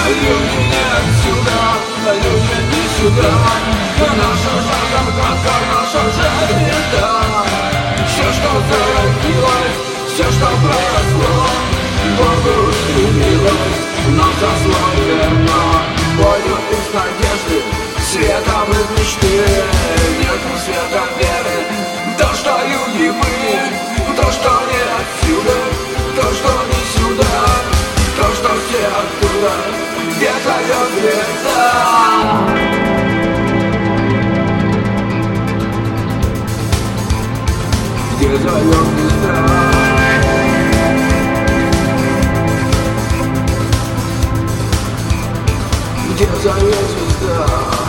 Люди не отсюда, люди не сюда. Наша жажда краска, наша жажда. Все, что зародилось, все, что проросло, Богу устремилось, но заслоено. Пойдет из надежды, светом из мечты. Нету света веры, то, что люди мы, то, что не отсюда, то, что не сюда, то, что все оттуда, где зовет звезда. Где зовет звезда. Где зовет звезда.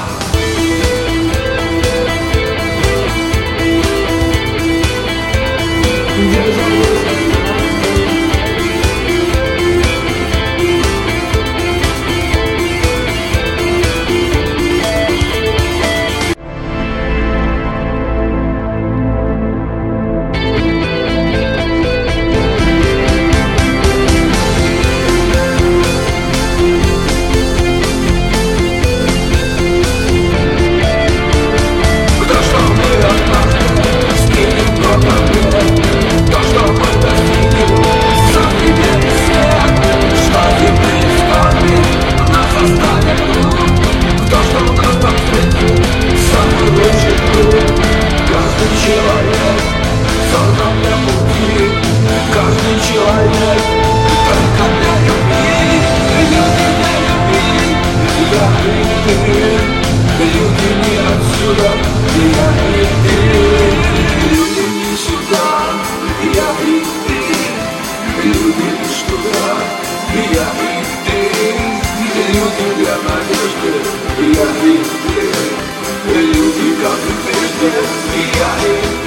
Люди для надежды, я и ты. Люди, как и прежде, я и ты.